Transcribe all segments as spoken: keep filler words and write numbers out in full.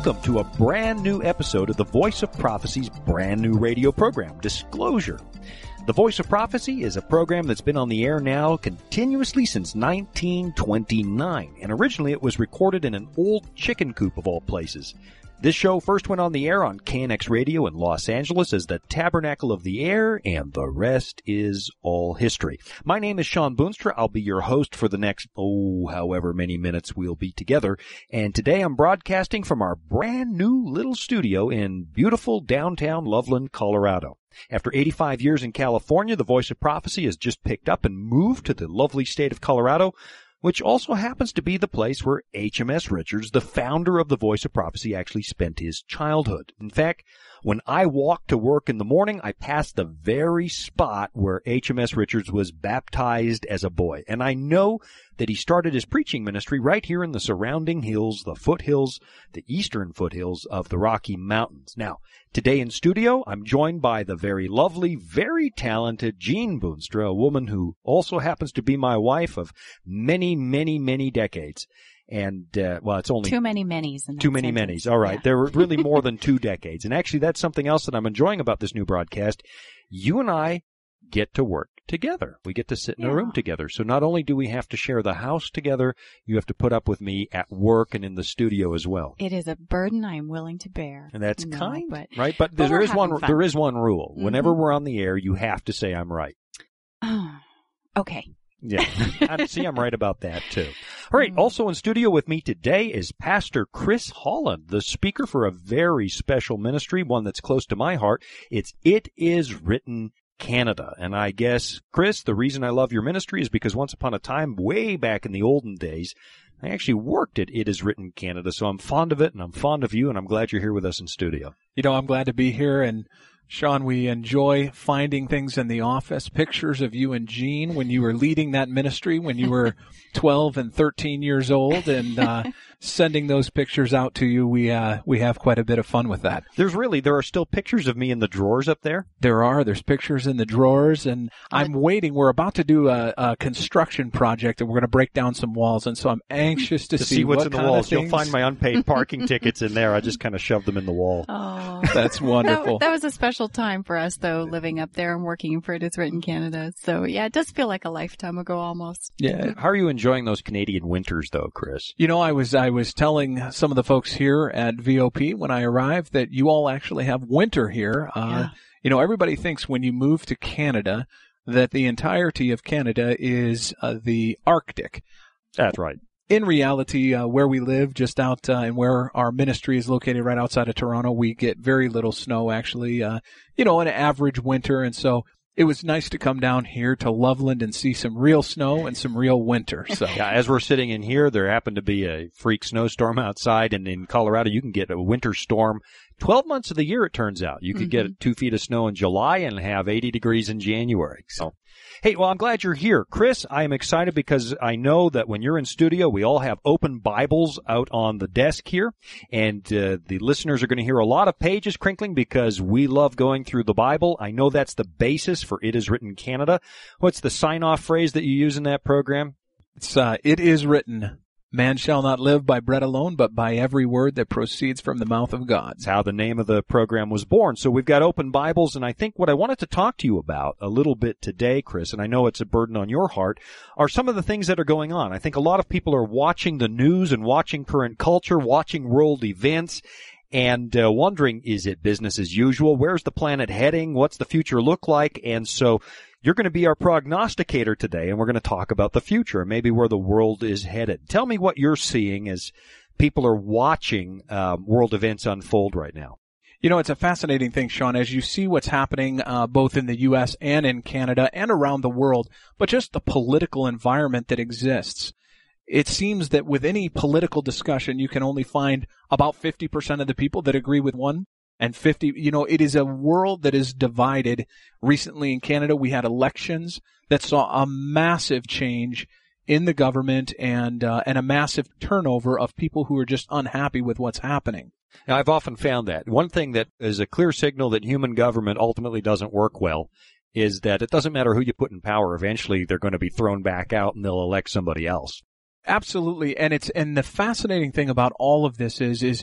Welcome to a brand new episode of the Voice of Prophecy's brand new radio program, Disclosure. The Voice of Prophecy is a program that's been on the air now continuously since nineteen twenty-nine, and originally it was recorded in an old chicken coop of all places. This show first went on the air on K N X Radio in Los Angeles as the Tabernacle of the Air, and the rest is all history. My name is Sean Boonstra. I'll be your host for the next, oh, however many minutes we'll be together. And today I'm broadcasting from our brand new little studio in beautiful downtown Loveland, Colorado. After eighty-five years in California, the Voice of Prophecy has just picked up and moved to the lovely state of Colorado, which also happens to be the place where H M S Richards, the founder of the Voice of Prophecy, actually spent his childhood. In fact, when I walk to work in the morning, I pass the very spot where H M S Richards was baptized as a boy. And I know that he started his preaching ministry right here in the surrounding hills, the foothills, the eastern foothills of the Rocky Mountains. Now, today in studio, I'm joined by the very lovely, very talented Jean Boonstra, a woman who also happens to be my wife of many, many, many decades. And, uh, well, it's only... Too many manys. Too many manys. All right. Yeah. There were really more than two decades. And actually, that's something else that I'm enjoying about this new broadcast. You and I get to work together. We get to sit in yeah. a room together. So not only do we have to share the house together, you have to put up with me at work and in the studio as well. It is a burden I am willing to bear. And that's no, kind, but, right? But, but there is one, fun. there is one rule. Mm-hmm. Whenever we're on the air, you have to say I'm right. Oh, okay. Yeah. See, I'm right about that, too. All right. Also in studio with me today is Pastor Chris Holland, the speaker for a very special ministry, one that's close to my heart. It's It Is Written Canada. And I guess, Chris, the reason I love your ministry is because once upon a time, way back in the olden days, I actually worked at It Is Written Canada. So I'm fond of it, and I'm fond of you, and I'm glad you're here with us in studio. You know, I'm glad to be here, and Sean, we enjoy finding things in the office, pictures of you and Jean when you were leading that ministry when you were twelve and thirteen years old, and uh, sending those pictures out to you. We uh, we have quite a bit of fun with that. There's really, there are still pictures of me in the drawers up there? There are. There's pictures in the drawers, and I'm waiting. We're about to do a, a construction project, and we're going to break down some walls, and so I'm anxious to, to see, see what's what in the kind walls. of things. You'll find my unpaid parking tickets in there. I just kind of shoved them in the wall. Oh, that's wonderful. That, that was a special time for us, though, living up there and working for It Is Written Canada. So, yeah, it does feel like a lifetime ago almost. Yeah. How are you enjoying those Canadian winters, though, Chris? You know, I was I was telling some of the folks here at V O P when I arrived that you all actually have winter here. Uh, yeah. You know, everybody thinks when you move to Canada that the entirety of Canada is uh, the Arctic. That's right. In reality, uh, where we live, just out uh, and where our ministry is located right outside of Toronto, we get very little snow, actually, uh, you know, an average winter. And so it was nice to come down here to Loveland and see some real snow and some real winter. So yeah, as we're sitting in here, there happened to be a freak snowstorm outside, and in Colorado, you can get a winter storm twelve months of the year, it turns out. You could mm-hmm. get two feet of snow in July and have eighty degrees in January. So, hey, well, I'm glad you're here. Chris, I am excited because I know that when you're in studio, we all have open Bibles out on the desk here, and uh, the listeners are going to hear a lot of pages crinkling because we love going through the Bible. I know that's the basis for It Is Written Canada. What's the sign-off phrase that you use in that program? It's uh, It Is Written. Man shall not live by bread alone, but by every word that proceeds from the mouth of God. That's how the name of the program was born. So we've got open Bibles, and I think what I wanted to talk to you about a little bit today, Chris, and I know it's a burden on your heart, are some of the things that are going on. I think a lot of people are watching the news and watching current culture, watching world events, and uh, wondering, is it business as usual? Where's the planet heading? What's the future look like? And so you're going to be our prognosticator today, and we're going to talk about the future and maybe where the world is headed. Tell me what you're seeing as people are watching um, world events unfold right now. You know, it's a fascinating thing, Sean, as you see what's happening uh, both in the U S and in Canada and around the world, but just the political environment that exists. It seems that with any political discussion, you can only find about fifty percent of the people that agree with one. And fifty, you know, it is a world that is divided. Recently in Canada, we had elections that saw a massive change in the government and uh, and a massive turnover of people who are just unhappy with what's happening. Now, I've often found that one thing that is a clear signal that human government ultimately doesn't work well is that it doesn't matter who you put in power. Eventually, they're going to be thrown back out and they'll elect somebody else. Absolutely. And it's and the fascinating thing about all of this is is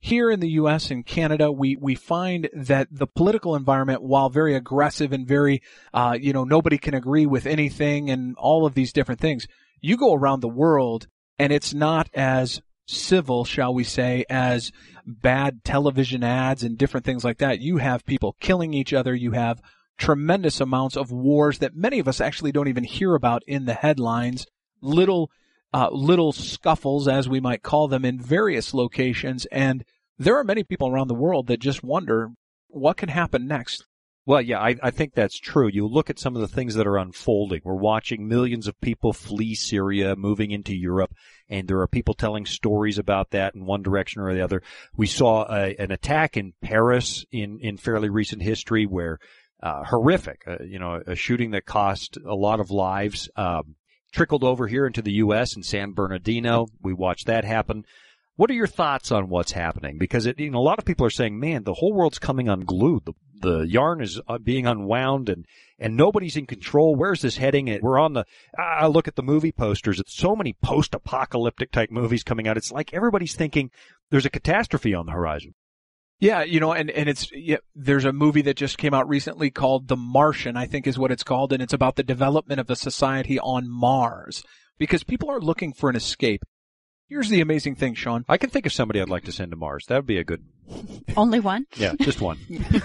here in the U S and Canada, we, we find that the political environment, while very aggressive and very, uh, you know, nobody can agree with anything and all of these different things, you go around the world and it's not as civil, shall we say, as bad television ads and different things like that. You have people killing each other. You have tremendous amounts of wars that many of us actually don't even hear about in the headlines. Little, uh, little scuffles, as we might call them, in various locations. And there are many people around the world that just wonder what can happen next. Well, yeah, I, I think that's true. You look at some of the things that are unfolding. We're watching millions of people flee Syria, moving into Europe, and there are people telling stories about that in one direction or the other. We saw a, an attack in Paris in, in fairly recent history where, uh, horrific, uh, you know, a shooting that cost a lot of lives, um, trickled over here into the U S in San Bernardino. We watched that happen. What are your thoughts on what's happening? Because it, you know, a lot of people are saying, man, the whole world's coming unglued. The, the yarn is being unwound and, and nobody's in control. Where's this heading? We're on the, I look at the movie posters. It's so many post-apocalyptic type movies coming out. It's like everybody's thinking there's a catastrophe on the horizon. Yeah, you know, and, and it's, yeah, there's a movie that just came out recently called The Martian, I think is what it's called. And it's about the development of a society on Mars because people are looking for an escape. Here's the amazing thing, Sean. I can think of somebody I'd like to send to Mars. That would be a good... Only one? Yeah, just one.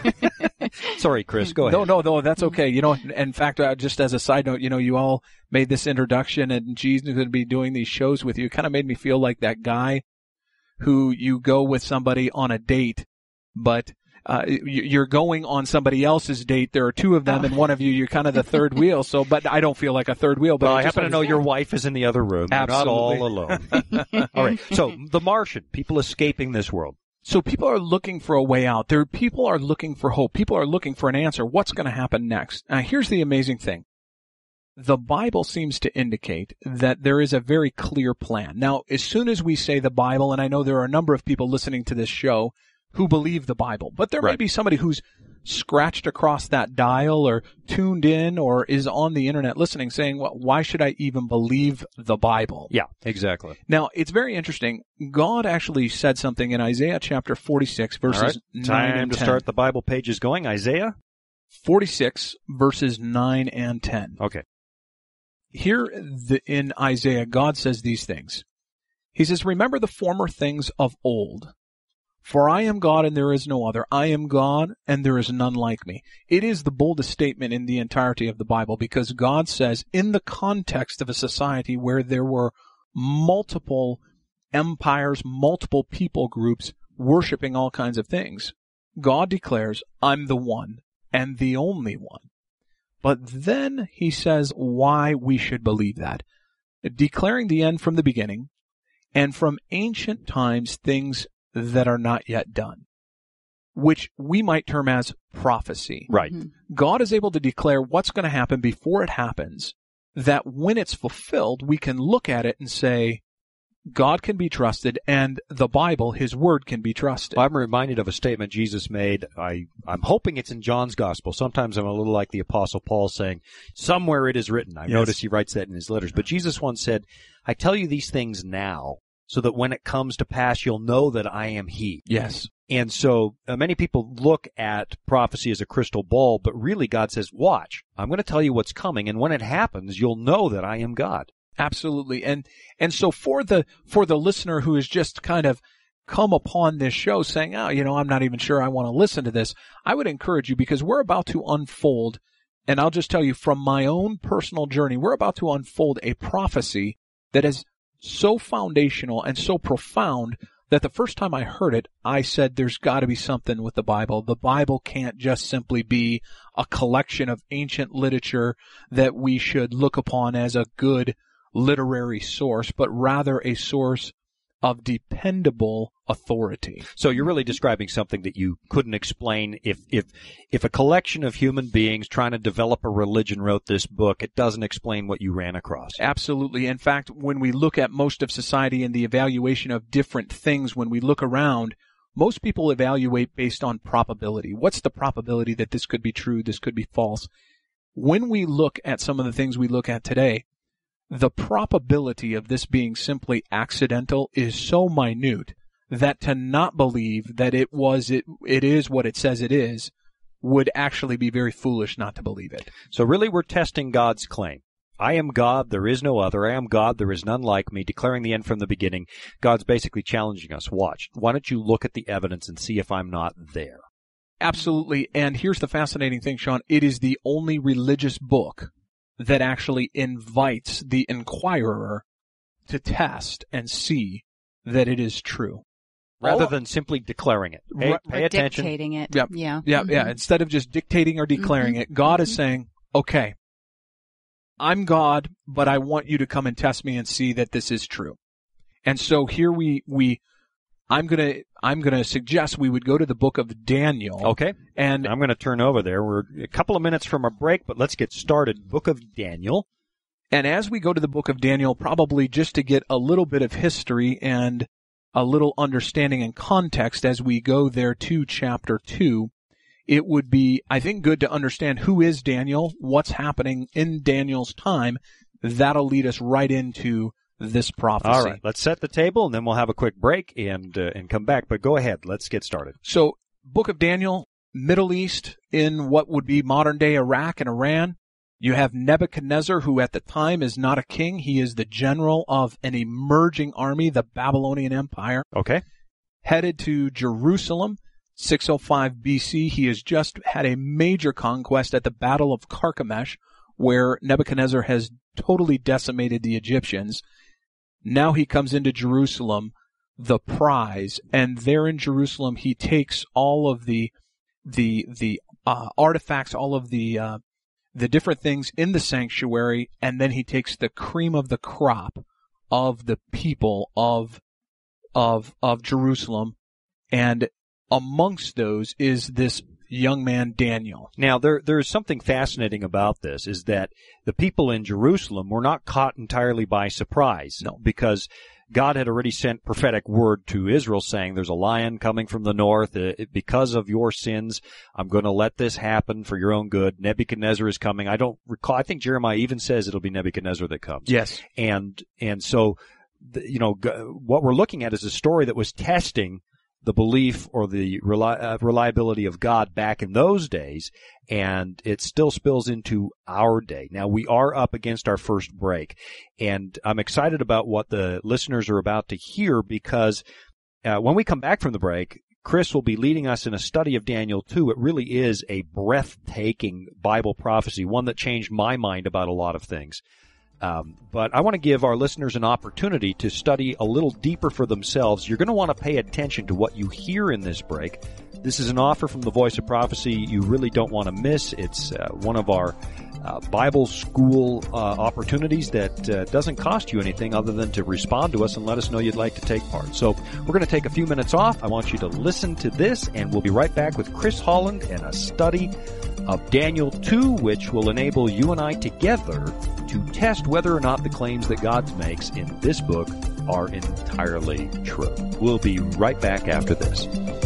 Sorry, Chris, go ahead. No, no, no, that's okay. You know, in fact, uh, just as a side note, you know, you all made this introduction and G's going to be doing these shows with you. It kind of made me feel like that guy who you go with somebody on a date, but uh, you're going on somebody else's date. There are two of them, and one of you, you're kind of the third wheel. So, but I don't feel like a third wheel. But well, I, I happen to know your wife is in the other room. You're not all alone. All right. So, The Martian, people escaping this world. So people are looking for a way out. There, people are looking for hope. People are looking for an answer. What's going to happen next? Now, here's the amazing thing. The Bible seems to indicate that there is a very clear plan. Now, as soon as we say the Bible, and I know there are a number of people listening to this show who believe the Bible, but there right. may be somebody who's scratched across that dial or tuned in or is on the internet listening saying, well, why should I even believe the Bible? Yeah, exactly. Now, it's very interesting. God actually said something in Isaiah chapter forty-six, verses right. nine Time and to ten. start the Bible pages going. Isaiah? forty-six, verses nine and ten. Okay. Here the, in Isaiah, God says these things. He says, remember the former things of old. For I am God and there is no other. I am God and there is none like me. It is the boldest statement in the entirety of the Bible because God says in the context of a society where there were multiple empires, multiple people groups worshiping all kinds of things, God declares, I'm the one and the only one. But then he says why we should believe that. Declaring the end from the beginning and from ancient times things that are not yet done, which we might term as prophecy. Right. Mm-hmm. God is able to declare what's going to happen before it happens, that when it's fulfilled, we can look at it and say, God can be trusted, and the Bible, His Word, can be trusted. I'm reminded of a statement Jesus made. I, I'm hoping it's in John's Gospel. Sometimes I'm a little like the Apostle Paul saying, somewhere it is written. I Yes. notice he writes that in his letters. But Jesus once said, I tell you these things now, so that when it comes to pass, you'll know that I am He. Yes. And so uh, many people look at prophecy as a crystal ball, but really God says, watch, I'm going to tell you what's coming, and when it happens, you'll know that I am God. Absolutely. And and so for the for the listener who has just kind of come upon this show saying, oh, you know, I'm not even sure I want to listen to this, I would encourage you because we're about to unfold, and I'll just tell you from my own personal journey, we're about to unfold a prophecy that is so foundational and so profound that the first time I heard it, I said there's got to be something with the Bible. The Bible can't just simply be a collection of ancient literature that we should look upon as a good literary source, but rather a source of dependable authority. So you're really describing something that you couldn't explain. If if if a collection of human beings trying to develop a religion wrote this book, it doesn't explain what you ran across. Absolutely. In fact, when we look at most of society and the evaluation of different things, when we look around, most people evaluate based on probability. What's the probability that this could be true, this could be false? When we look at some of the things we look at today, the probability of this being simply accidental is so minute that to not believe that it was it it is what it says it is would actually be very foolish not to believe it. So really we're testing God's claim. I am God, there is no other. I am God, there is none like me, declaring the end from the beginning. God's basically challenging us. Watch. Why don't you look at the evidence and see if I'm not there? Absolutely. And here's the fascinating thing, Sean. It is the only religious book that actually invites the inquirer to test and see that it is true. Rather All, than simply declaring it. Hey, right, pay or attention. Dictating it. Yep. Yeah. Yeah, Mm-hmm. yeah. Instead of just dictating or declaring Mm-hmm. it, God mm-hmm. is saying, okay, I'm God, but I want you to come and test me and see that this is true. And so here we, we, I'm gonna, I'm gonna suggest we would go to the book of Daniel. Okay. And I'm going to turn over there. We're a couple of minutes from our break, but let's get started. Book of Daniel. And as we go to the book of Daniel, probably just to get a little bit of history and a little understanding and context as we go there to chapter two, it would be, I think, good to understand who is Daniel, what's happening in Daniel's time. That'll lead us right into this prophecy. All right. Let's set the table, and then we'll have a quick break and uh, and come back. But go ahead. Let's get started. So, book of Daniel, Middle East, in what would be modern-day Iraq and Iran. You have Nebuchadnezzar, who at the time is not a king. He is the general of an emerging army, the Babylonian Empire. Okay. Headed to Jerusalem, six oh five B C. He has just had a major conquest at the Battle of Carchemish, where Nebuchadnezzar has totally decimated the Egyptians. Now he comes into Jerusalem, the prize, and there in Jerusalem he takes all of the the the uh, artifacts, all of the uh, the different things in the sanctuary, and then he takes the cream of the crop of the people of of of Jerusalem, and amongst those is this young man Daniel. Now, there there's something fascinating about this, is that the people in Jerusalem were not caught entirely by surprise. No. Because God had already sent prophetic word to Israel saying, there's a lion coming from the north. Uh, because of your sins, I'm going to let this happen for your own good. Nebuchadnezzar is coming. I don't recall. I think Jeremiah even says it'll be Nebuchadnezzar that comes. Yes. And, and so, the, you know, g- what we're looking at is a story that was testing the belief or the reli- uh, reliability of God back in those days, and it still spills into our day. Now, we are up against our first break, and I'm excited about what the listeners are about to hear, because uh, when we come back from the break, Chris will be leading us in a study of Daniel two. It really is a breathtaking Bible prophecy, one that changed my mind about a lot of things. Um, but I want to give our listeners an opportunity to study a little deeper for themselves. You're going to want to pay attention to what you hear in this break. This is an offer from the Voice of Prophecy you really don't want to miss. It's uh, one of our uh, Bible school uh, opportunities that uh, doesn't cost you anything other than to respond to us and let us know you'd like to take part. So we're going to take a few minutes off. I want you to listen to this, and we'll be right back with Chris Holland and a study of Daniel two, which will enable you and I together to test whether or not the claims that God makes in this book are entirely true. We'll be right back after this.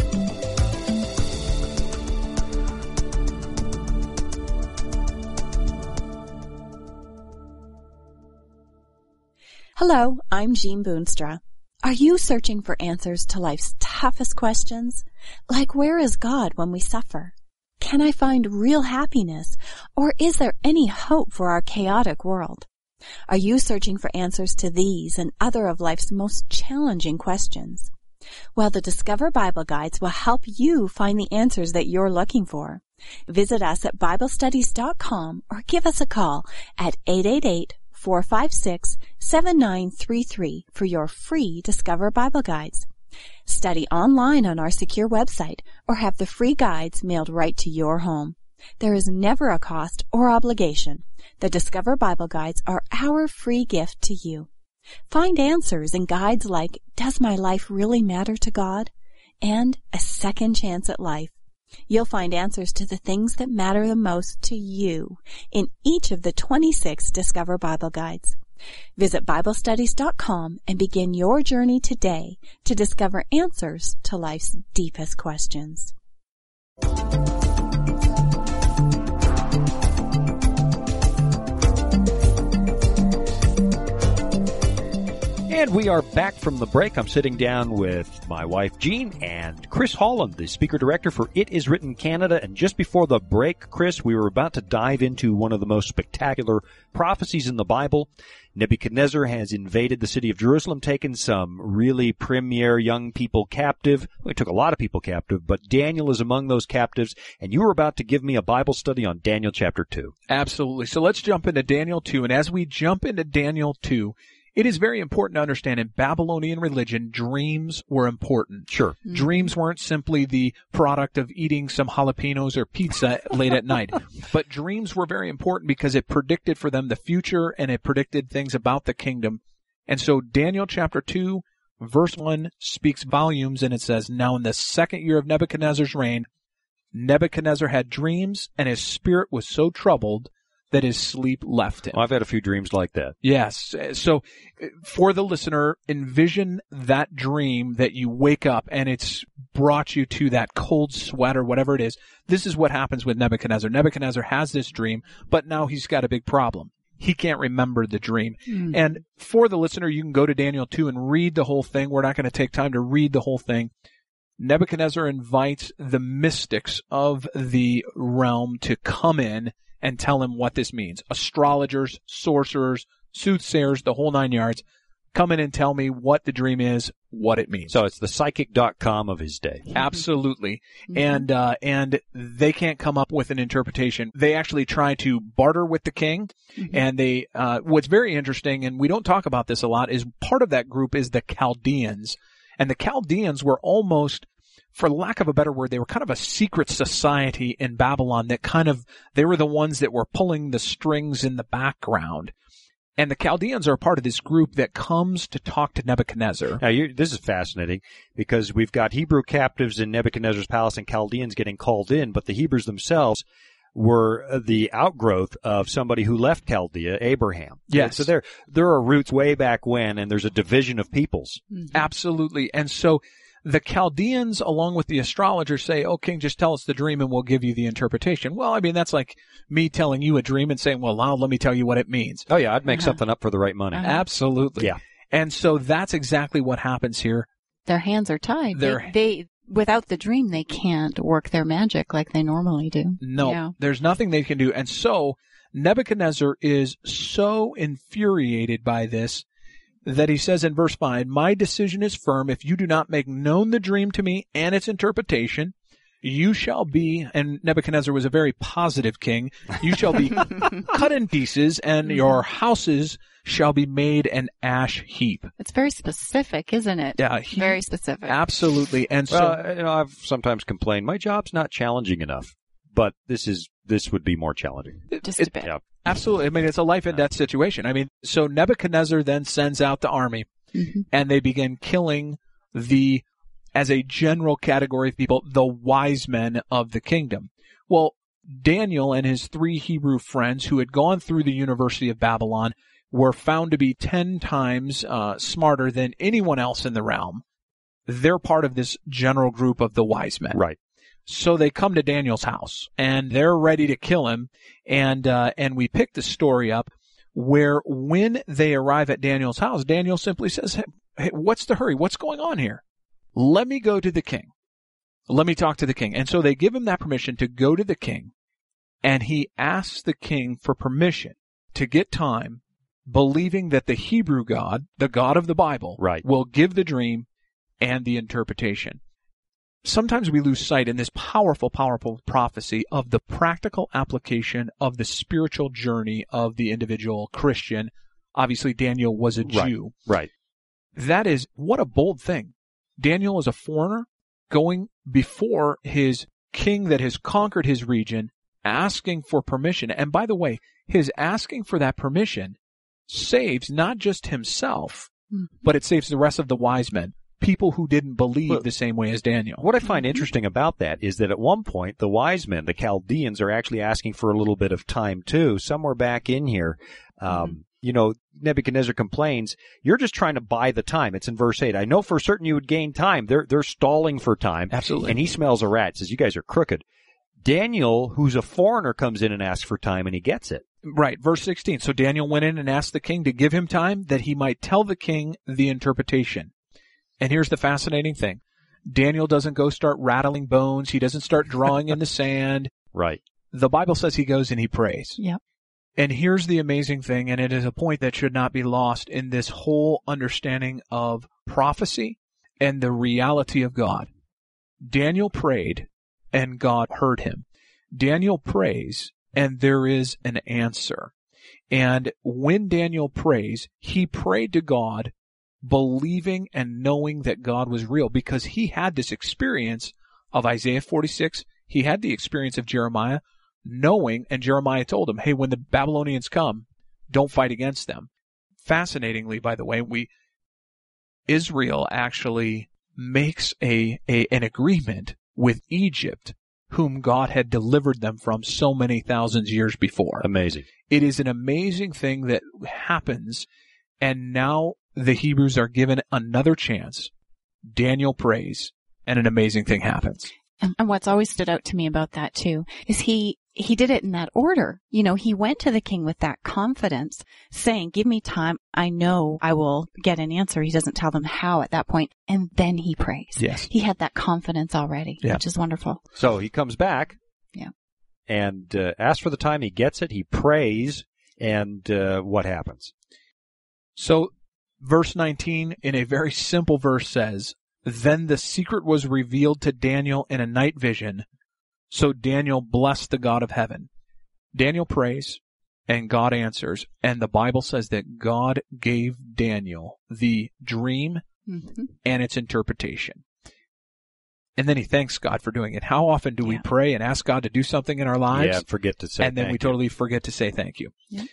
Hello, I'm Jean Boonstra. Are you searching for answers to life's toughest questions? Like, where is God when we suffer? Can I find real happiness, or is there any hope for our chaotic world? Are you searching for answers to these and other of life's most challenging questions? Well, the Discover Bible Guides will help you find the answers that you're looking for. Visit us at Bible Studies dot com or give us a call at eight eight eight, four five six, seven nine three three for your free Discover Bible Guides. Study online on our secure website or have the free guides mailed right to your home. There is never a cost or obligation. The Discover Bible Guides are our free gift to you. Find answers in guides like, Does My Life Really Matter to God? And A Second Chance at Life. You'll find answers to the things that matter the most to you in each of the twenty-six Discover Bible Guides. Visit Bible Studies dot com and begin your journey today to discover answers to life's deepest questions. And we are back from the break. I'm sitting down with my wife, Jean, and Chris Holland, the speaker director for It Is Written Canada. And just before the break, Chris, we were about to dive into one of the most spectacular prophecies in the Bible. Nebuchadnezzar has invaded the city of Jerusalem, taken some really premier young people captive. Well, he took a lot of people captive, but Daniel is among those captives. And you were about to give me a Bible study on Daniel chapter two. Absolutely. So let's jump into Daniel two. And as we jump into Daniel two, it is very important to understand in Babylonian religion, dreams were important. Sure. Mm-hmm. Dreams weren't simply the product of eating some jalapenos or pizza late at night. But dreams were very important because it predicted for them the future and it predicted things about the kingdom. And so Daniel chapter two, verse one speaks volumes, and it says, "Now in the second year of Nebuchadnezzar's reign, Nebuchadnezzar had dreams, and his spirit was so troubled that his sleep left him." Well, I've had a few dreams like that. Yes. So for the listener, envision that dream that you wake up and it's brought you to that cold sweat or whatever it is. This is what happens with Nebuchadnezzar. Nebuchadnezzar has this dream, but now he's got a big problem. He can't remember the dream. Mm. And for the listener, you can go to Daniel two and read the whole thing. We're not going to take time to read the whole thing. Nebuchadnezzar invites the mystics of the realm to come in and tell him what this means. Astrologers, sorcerers, soothsayers, the whole nine yards. Come in and tell me what the dream is, what it means. So it's the psychic dot com of his day. Absolutely. Mm-hmm. And, uh, and they can't come up with an interpretation. They actually try to barter with the king. Mm-hmm. And they, uh, what's very interesting, and we don't talk about this a lot, is part of that group is the Chaldeans. And the Chaldeans were almost, for lack of a better word, they were kind of a secret society in Babylon that kind of, they were the ones that were pulling the strings in the background. And the Chaldeans are part of this group that comes to talk to Nebuchadnezzar. Now, you, this is fascinating because we've got Hebrew captives in Nebuchadnezzar's palace and Chaldeans getting called in, but the Hebrews themselves were the outgrowth of somebody who left Chaldea, Abraham. Yes. So there, there are roots way back when, and there's a division of peoples. Mm-hmm. Absolutely. And so the Chaldeans, along with the astrologers, say, "Oh, king, just tell us the dream and we'll give you the interpretation." Well, I mean, that's like me telling you a dream and saying, "Well, now let me tell you what it means." Oh, yeah, I'd make uh-huh. something up for the right money. Uh-huh. Absolutely. Yeah. And so that's exactly what happens here. Their hands are tied. They're, they, they, without the dream, they can't work their magic like they normally do. No, yeah. There's nothing they can do. And so Nebuchadnezzar is so infuriated by this that he says in verse five, "My decision is firm. If you do not make known the dream to me and its interpretation, you shall be," and Nebuchadnezzar was a very positive king, "you shall be cut in pieces, and your houses shall be made an ash heap." It's very specific, isn't it? Yeah, he, very specific. Absolutely. And so, well, you know, I've sometimes complained, my job's not challenging enough, but this is, this would be more challenging. Just it, a bit. Yeah. Absolutely. I mean, it's a life and death situation. I mean, so Nebuchadnezzar then sends out the army, mm-hmm. and they begin killing the, as a general category of people, the wise men of the kingdom. Well, Daniel and his three Hebrew friends who had gone through the University of Babylon were found to be ten times uh, smarter than anyone else in the realm. They're part of this general group of the wise men. Right. So they come to Daniel's house, and they're ready to kill him. And uh, and we pick the story up where when they arrive at Daniel's house, Daniel simply says, hey, hey, what's the hurry? What's going on here? Let me go to the king. Let me talk to the king. And so they give him that permission to go to the king, and he asks the king for permission to get time, believing that the Hebrew God, the God of the Bible, right. will give the dream and the interpretation. Sometimes we lose sight in this powerful, powerful prophecy of the practical application of the spiritual journey of the individual Christian. Obviously, Daniel was a Jew. Right. right. That is, what a bold thing. Daniel is a foreigner going before his king that has conquered his region, asking for permission. And by the way, his asking for that permission saves not just himself, mm-hmm. but it saves the rest of the wise men. People who didn't believe well, the same way as Daniel. What I find interesting about that is that at one point, the wise men, the Chaldeans, are actually asking for a little bit of time too. Somewhere back in here, um, mm-hmm. you know, Nebuchadnezzar complains, "You're just trying to buy the time." It's in verse eight. "I know for certain you would gain time." They're, they're stalling for time. Absolutely. And he smells a rat, says, "You guys are crooked." Daniel, who's a foreigner, comes in and asks for time, and he gets it. Right, verse sixteen. So Daniel went in and asked the king to give him time that he might tell the king the interpretation. And here's the fascinating thing. Daniel doesn't go start rattling bones. He doesn't start drawing in the sand. Right. The Bible says he goes and he prays. Yep. And here's the amazing thing, and it is a point that should not be lost in this whole understanding of prophecy and the reality of God. Daniel prayed, and God heard him. Daniel prays, and there is an answer. And when Daniel prays, he prayed to God, believing and knowing that God was real, because he had this experience of Isaiah forty-six. He had the experience of Jeremiah, knowing, and Jeremiah told him, hey, when the Babylonians come, don't fight against them. Fascinatingly, by the way, we Israel actually makes a, a an agreement with Egypt, whom God had delivered them from so many thousands years before. Amazing. It is an amazing thing that happens, and now the Hebrews are given another chance. Daniel prays, and an amazing thing happens. And, and what's always stood out to me about that too is he he did it in that order. You know, he went to the king with that confidence, saying, give me time. I know I will get an answer. He doesn't tell them how at that point. And then he prays. Yes. He had that confidence already, Yeah. which is wonderful. So he comes back. Yeah. And uh, asks for the time. He gets it. He prays. And uh, what happens? So verse nineteen, in a very simple verse, says, then the secret was revealed to Daniel in a night vision. So Daniel blessed the God of heaven. Daniel prays, and God answers. And the Bible says that God gave Daniel the dream Mm-hmm. and its interpretation. And then he thanks God for doing it. How often do we Yeah. pray and ask God to do something in our lives? Yeah, forget to say and then thank we you. totally forget to say thank you. Yeah.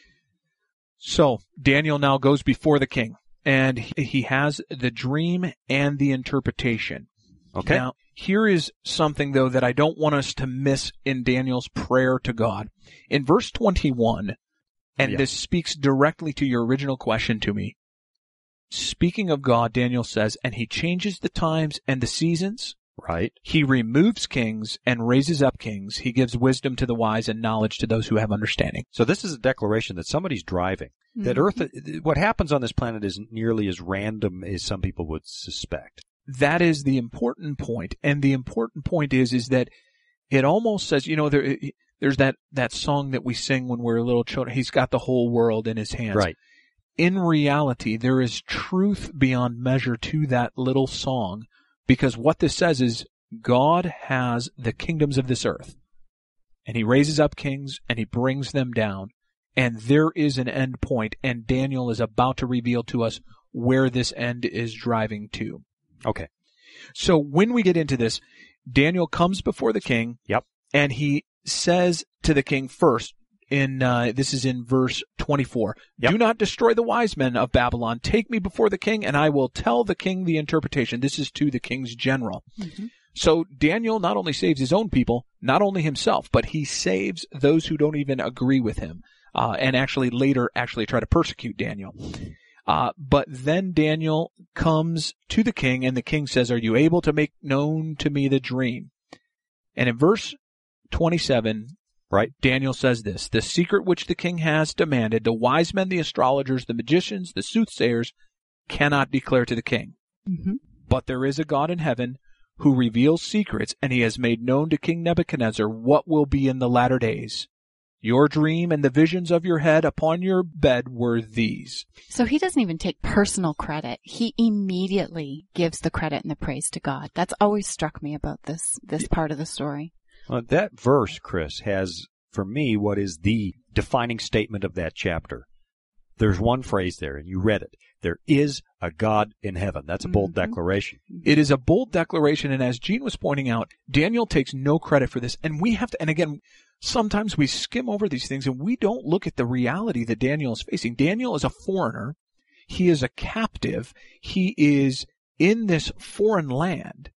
So Daniel now goes before the king, and he he has the dream and the interpretation. Okay. Now, here is something, though, that I don't want us to miss in Daniel's prayer to God. In verse twenty-one, and Yeah. this speaks directly to your original question to me. Speaking of God, Daniel says, and he changes the times and the seasons. Right. He removes kings and raises up kings. He gives wisdom to the wise and knowledge to those who have understanding. So this is a declaration that somebody's driving. That Mm-hmm. Earth, what happens on this planet isn't nearly as random as some people would suspect. That is the important point. And the important point is, is that it almost says, you know, there, there's that, that song that we sing when we're little children. He's got the whole world in his hands. Right. In reality, there is truth beyond measure to that little song, because what this says is God has the kingdoms of this earth, and he raises up kings and he brings them down, and there is an end point, and Daniel is about to reveal to us where this end is driving to. Okay. So when we get into this, Daniel comes before the king. Yep. And he says to the king first, in uh, this is in verse twenty-four, Yep. do not destroy the wise men of Babylon. Take me before the king, and I will tell the king the interpretation. This is to the king's general. Mm-hmm. So Daniel not only saves his own people, not only himself, but he saves those who don't even agree with him, uh, and actually later actually try to persecute Daniel. Uh, but then Daniel comes to the king, and the king says, are you able to make known to me the dream? And in verse twenty-seven, Right. Daniel says this, the secret which the king has demanded, the wise men, the astrologers, the magicians, the soothsayers cannot declare to the king. Mm-hmm. But there is a God in heaven who reveals secrets, and he has made known to King Nebuchadnezzar what will be in the latter days. Your dream and the visions of your head upon your bed were these. So he doesn't even take personal credit. He immediately gives the credit and the praise to God. That's always struck me about this, this part of the story. Well, that verse, Chris, has, for me, what is the defining statement of that chapter. There's one phrase there, and you read it. There is a God in heaven. That's a bold Mm-hmm. declaration. It is a bold declaration, and as Gene was pointing out, Daniel takes no credit for this. And we have to, and again, sometimes we skim over these things and we don't look at the reality that Daniel is facing. Daniel is a foreigner. He is a captive. He is in this foreign land.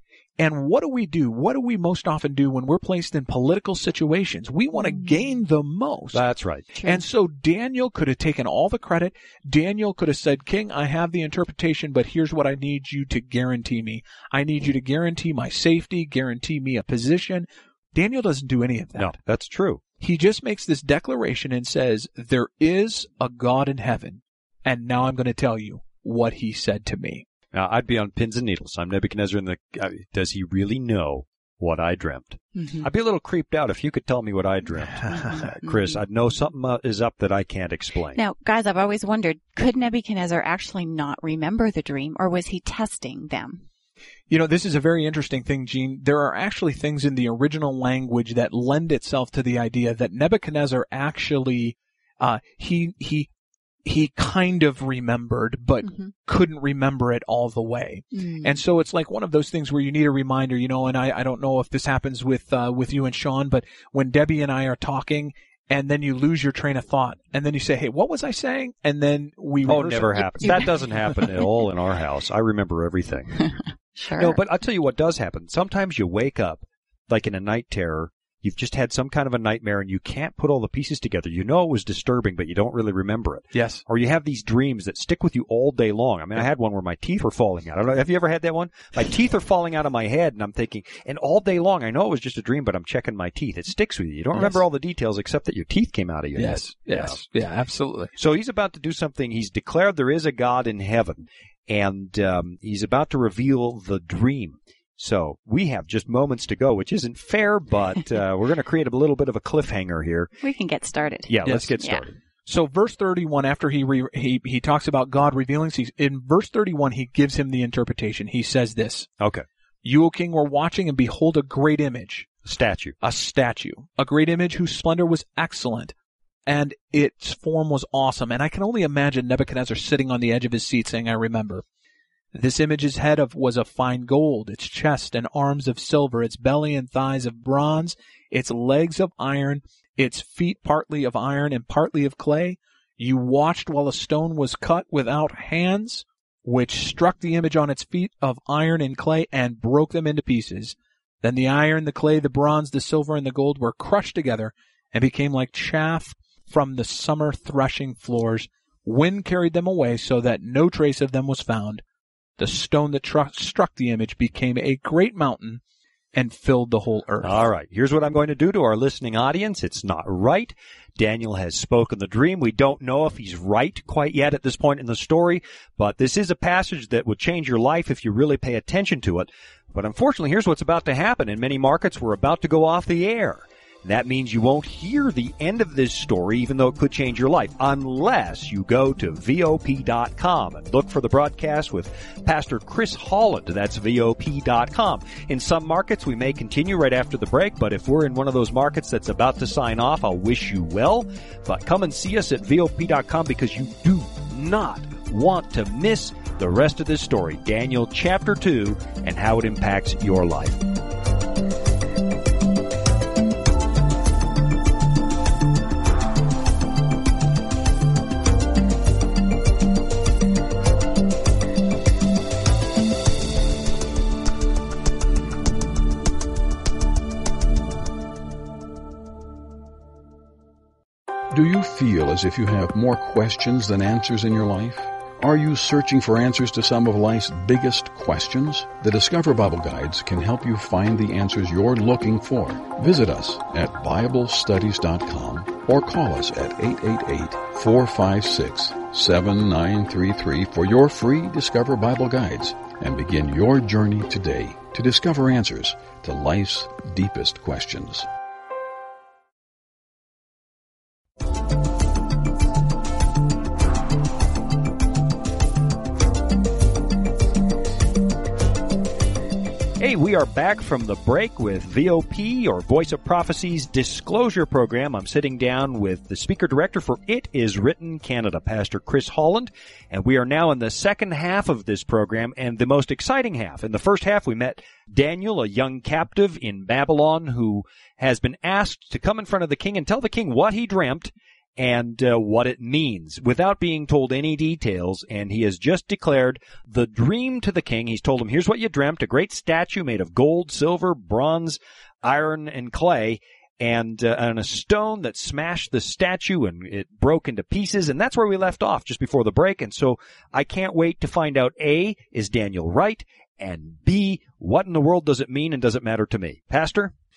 And what do we do? What do we most often do when we're placed in political situations? We want to gain the most. That's right. True. And so Daniel could have taken all the credit. Daniel could have said, King, I have the interpretation, but here's what I need you to guarantee me. I need you to guarantee my safety, guarantee me a position. Daniel doesn't do any of that. No, that's true. He just makes this declaration and says, there is a God in heaven, and now I'm going to tell you what he said to me. Now, I'd be on pins and needles. I'm Nebuchadnezzar, and the, uh, does he really know what I dreamt? Mm-hmm. I'd be a little creeped out if you could tell me what I dreamt. Chris, I'd know something uh, is up that I can't explain. Now, guys, I've always wondered, could Nebuchadnezzar actually not remember the dream, or was he testing them? You know, this is a very interesting thing, Gene. There are actually things in the original language that lend itself to the idea that Nebuchadnezzar actually, uh, he, he, he kind of remembered, but mm-hmm. couldn't remember it all the way. Mm. And so it's like one of those things where you need a reminder, you know, and I, I don't know if this happens with, uh, with you and Sean, but when Debbie and I are talking, and then you lose your train of thought, and then you say, hey, what was I saying? And then we Oh, reverse never it. happens. That doesn't happen at all in our house. I remember everything. Sure. No, but I'll tell you what does happen. Sometimes you wake up, like in a night terror, you've just had some kind of a nightmare and you can't put all the pieces together. You know it was disturbing, but you don't really remember it. Yes. Or you have these dreams that stick with you all day long. I mean, I had one where my teeth were falling out. I don't know. Have you ever had that one? My teeth are falling out of my head, and I'm thinking, and all day long, I know it was just a dream, but I'm checking my teeth. It sticks with you. You don't Yes. remember all the details except that your teeth came out of your Yes. head. Yes. Yeah, absolutely. So he's about to do something. He's declared there is a God in heaven, and um, he's about to reveal the dream. So we have just moments to go, which isn't fair, but uh, we're going to create a little bit of a cliffhanger here. We can get started. Yeah, Yes. let's get Yeah. started. So verse thirty-one, after he re, he he talks about God revealing, he's, in verse thirty-one, he gives him the interpretation. He says this: Okay. You, O king, were watching, and behold, a great image, Statue. a statue, a great image whose splendor was excellent, and its form was awesome. And I can only imagine Nebuchadnezzar sitting on the edge of his seat saying, I remember. This image's head of was of fine gold, its chest and arms of silver, its belly and thighs of bronze, its legs of iron, its feet partly of iron and partly of clay. You watched while a stone was cut without hands, which struck the image on its feet of iron and clay and broke them into pieces. Then the iron, the clay, the bronze, the silver, and the gold were crushed together and became like chaff from the summer threshing floors. Wind carried them away so that no trace of them was found. The stone that tr- struck the image became a great mountain and filled the whole earth. All right. Here's what I'm going to do to our listening audience. It's not right. Daniel has spoken the dream. We don't know if he's right quite yet at this point in the story, but this is a passage that would change your life if you really pay attention to it. But unfortunately, here's what's about to happen. In many markets, we're about to go off the air. That means you won't hear the end of this story, even though it could change your life, unless you go to V O P dot com and look for the broadcast with Pastor Chris Holland. That's V O P dot com. In some markets, we may continue right after the break, but if we're in one of those markets that's about to sign off, I'll wish you well. But come and see us at V O P dot com because you do not want to miss the rest of this story, Daniel chapter two, and how it impacts your life. Do you feel as if you have more questions than answers in your life? Are you searching for answers to some of life's biggest questions? The Discover Bible Guides can help you find the answers you're looking for. Visit us at Bible Studies dot com or call us at eight eight eight, four five six, seven nine three three for your free Discover Bible Guides and begin your journey today to discover answers to life's deepest questions. Hey, we are back from the break with V O P, or Voice of Prophecy's Disclosure Program. I'm sitting down with the Speaker Director for It Is Written Canada, Pastor Chris Holland, and we are now in the second half of this program and the most exciting half. In the first half, we met Daniel, a young captive in Babylon who has been asked to come in front of the king and tell the king what he dreamt and uh, what it means without being told any details. And he has just declared the dream to the king. He's told him, here's what you dreamt: a great statue made of gold, silver, bronze, iron, and clay, and, uh, and a stone that smashed the statue and it broke into pieces. And that's where we left off just before the break. And so I can't wait to find out, A, is Daniel right? And B, what in the world does it mean and does it matter to me? Pastor?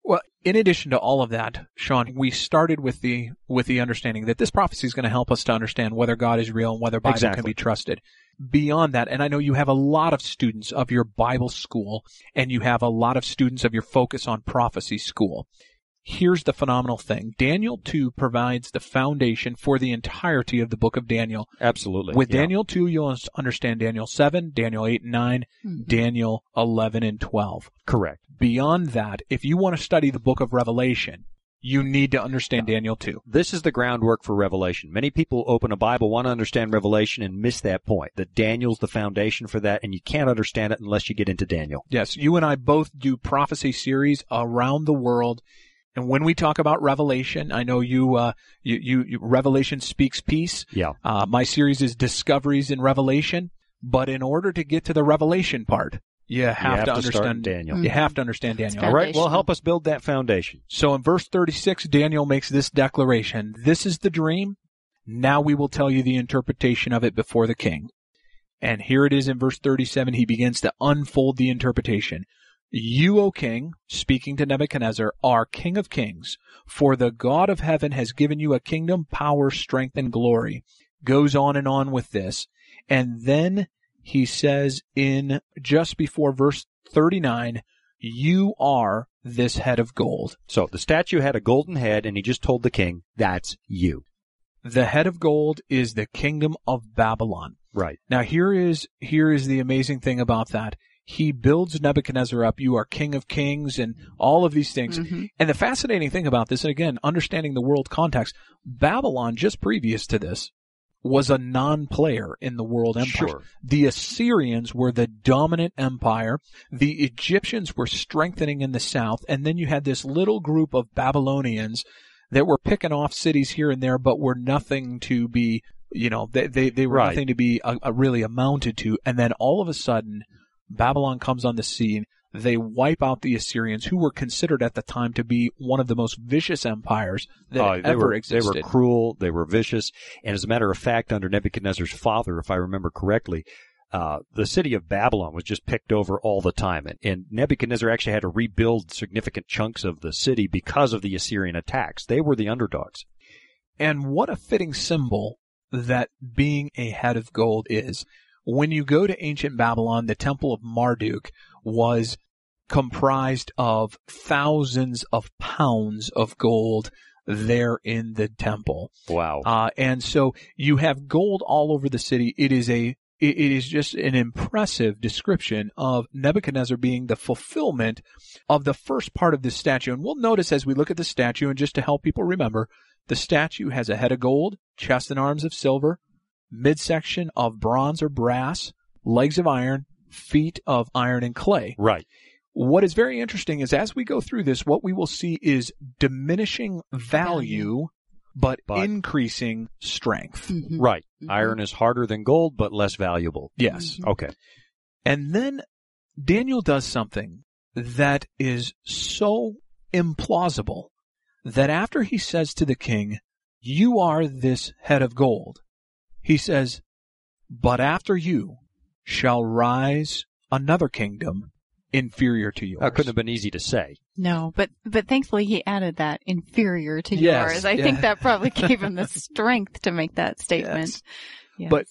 Well, in addition to all of that, Sean, we started with the with the understanding that this prophecy is going to help us to understand whether God is real and whether Bible Exactly. can be trusted. Beyond that, and I know you have a lot of students of your Bible school, and you have a lot of students of your Focus on Prophecy school. Here's the phenomenal thing. Daniel two provides the foundation for the entirety of the book of Daniel. Absolutely. With Yeah. Daniel two, you'll understand Daniel seven, Daniel eight and nine, Mhm. Daniel eleven and twelve. Correct. Beyond that, if you want to study the book of Revelation, you need to understand Daniel two. This is the groundwork for Revelation. Many people open a Bible, want to understand Revelation, and miss that point, that Daniel's the foundation for that, and you can't understand it unless you get into Daniel. Yes, you and I both do prophecy series around the world. And when we talk about Revelation, I know you, uh, you, you, you Revelation Speaks Peace. Yeah. Uh, my series is Discoveries in Revelation. But in order to get to the Revelation part, you have, have to, to start understand Daniel. You have to understand Daniel. It's All right, well, Foundational. help us build that foundation. So in verse thirty-six, Daniel makes this declaration. This is the dream. Now we will tell you the interpretation of it before the king. And here it is in verse thirty-seven. He begins to unfold the interpretation. You, O king, speaking to Nebuchadnezzar, are king of kings, for the God of heaven has given you a kingdom, power, strength, and glory. Goes on and on with this. And then he says in just before verse thirty-nine, you are this head of gold. So the statue had a golden head, and he just told the king, that's you. The head of gold is the kingdom of Babylon. Right. Now here is, here is the amazing thing about that. He builds Nebuchadnezzar up. You are king of kings and all of these things. Mhm. And the fascinating thing about this, and again, understanding the world context, Babylon, just previous to this, was a non-player in the world empire. Sure. The Assyrians were the dominant empire. The Egyptians were strengthening in the south. And then you had this little group of Babylonians that were picking off cities here and there, but were nothing to be, you know, they, they, they were Right. nothing to be uh, uh, really amounted to. And then all of a sudden, Babylon comes on the scene. They wipe out the Assyrians, who were considered at the time to be one of the most vicious empires that Oh, they ever were, existed. They were cruel. They were vicious. And as a matter of fact, under Nebuchadnezzar's father, if I remember correctly, uh, the city of Babylon was just picked over all the time. And, and Nebuchadnezzar actually had to rebuild significant chunks of the city because of the Assyrian attacks. They were the underdogs. And what a fitting symbol that being a head of gold is. When you go to ancient Babylon, the Temple of Marduk was comprised of thousands of pounds of gold there in the temple. Wow. Uh, and so you have gold all over the city. It is a, it, it is just an impressive description of Nebuchadnezzar being the fulfillment of the first part of this statue. And we'll notice as we look at the statue, and just to help people remember, the statue has a head of gold, chest and arms of silver, midsection of bronze or brass, legs of iron, feet of iron and clay. Right. What is very interesting is as we go through this, what we will see is diminishing value, but, But- increasing strength. Mhm. Right. Mhm. Iron is harder than gold, but less valuable. Yes. Okay. And then Daniel does something that is so implausible that after he says to the king, you are this head of gold, he says, but after you shall rise another kingdom inferior to yours. That couldn't have been easy to say. No, but but thankfully he added that inferior to Yes, yours. I yeah. think that probably gave him the strength to make that statement. Yes. Yes. But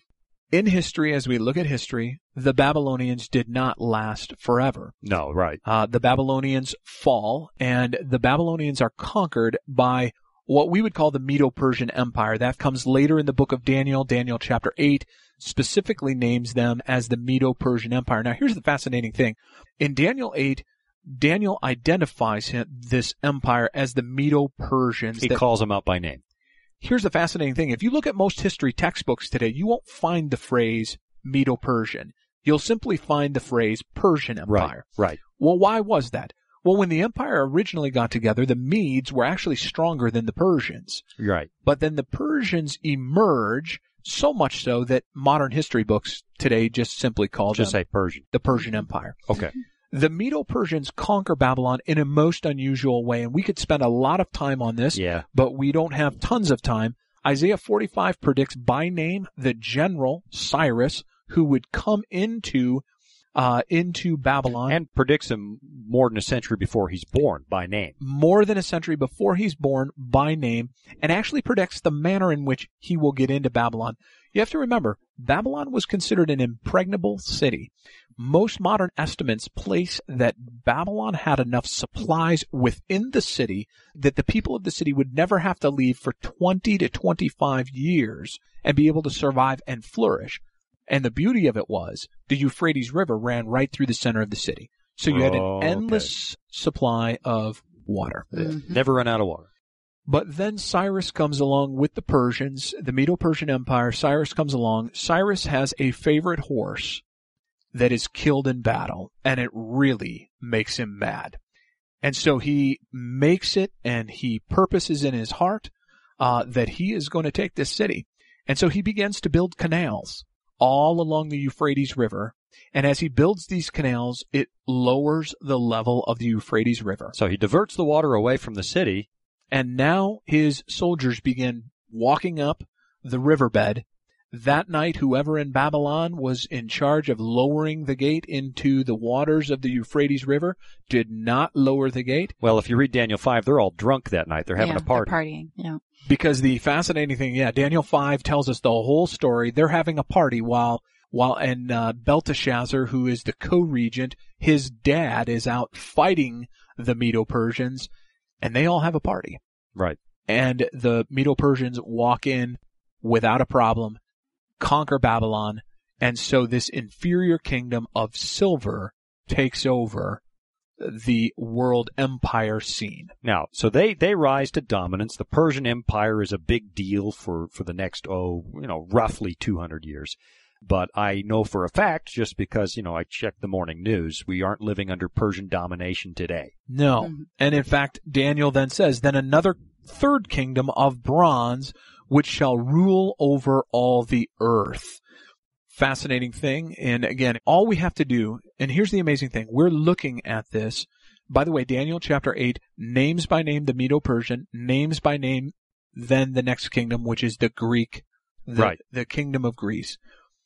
in history, as we look at history, the Babylonians did not last forever. No, right. Uh, the Babylonians fall, and the Babylonians are conquered by what we would call the Medo-Persian Empire. That comes later in the book of Daniel. Daniel chapter eight specifically names them as the Medo-Persian Empire. Now, here's the fascinating thing. In Daniel eight, Daniel identifies him, this empire as the Medo-Persians. He that- calls them out by name. Here's the fascinating thing. If you look at most history textbooks today, you won't find the phrase Medo-Persian. You'll simply find the phrase Persian Empire. Right. Right. Well, why was that? Well, when the empire originally got together, the Medes were actually stronger than the Persians. Right. But then the Persians emerge, so much so that modern history books today just simply call Just them say Persian. the Persian Empire. Okay. The Medo-Persians conquer Babylon in a most unusual way, and we could spend a lot of time on this, Yeah. but we don't have tons of time. Isaiah forty-five predicts by name the general Cyrus who would come into uh, into Babylon. And predicts him more than a century before he's born by name. More than a century before he's born by name, and actually predicts the manner in which he will get into Babylon. You have to remember, Babylon was considered an impregnable city. Most modern estimates place that Babylon had enough supplies within the city that the people of the city would never have to leave for twenty to twenty-five years and be able to survive and flourish. And the beauty of it was the Euphrates River ran right through the center of the city. So you had an Oh, endless okay. supply of water. Mhm. Never run out of water. But then Cyrus comes along with the Persians, the Medo-Persian Empire. Cyrus comes along. Cyrus has a favorite horse that is killed in battle, and it really makes him mad. And so he makes it, and he purposes in his heart uh, that he is going to take this city. And so he begins to build canals all along the Euphrates River. And as he builds these canals, it lowers the level of the Euphrates River. So he diverts the water away from the city. And now his soldiers begin walking up the riverbed. That night, whoever in Babylon was in charge of lowering the gate into the waters of the Euphrates River did not lower the gate. Well, if you read Daniel five, they're all drunk that night. They're having yeah, a party. They're partying. Yeah. Because the fascinating thing, yeah, Daniel five tells us the whole story. They're having a party while, while, and uh, Belteshazzar, who is the co-regent, his dad is out fighting the Medo-Persians, and they all have a party. Right. And the Medo-Persians walk in without a problem, conquer Babylon, and so this inferior kingdom of silver takes over the world empire scene. Now, so they, they rise to dominance. The Persian Empire is a big deal for, for the next, oh, you know, roughly two hundred years. But I know for a fact, just because, you know, I checked the morning news, we aren't living under Persian domination today. No. Mhm. And in fact, Daniel then says, then another third kingdom of bronze, which shall rule over all the earth. Fascinating thing. And again, all we have to do, and here's the amazing thing, we're looking at this. By the way, Daniel chapter eight, names by name the Medo-Persian, names by name then the next kingdom, which is the Greek, the, Right. the kingdom of Greece,